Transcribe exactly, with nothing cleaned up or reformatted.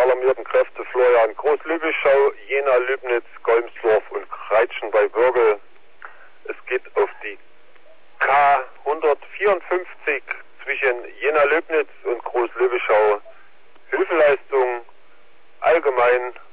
alarmierten Kräfte Florian, Groß-Lübbischau, Jena, Lübnitz, Golmsdorf und Kreitschen bei Würgel. Es geht auf die K hundertvierundfünfzig zwischen Jena, Löbnitz und Groß-Lübbischau. Hilfeleistung allgemein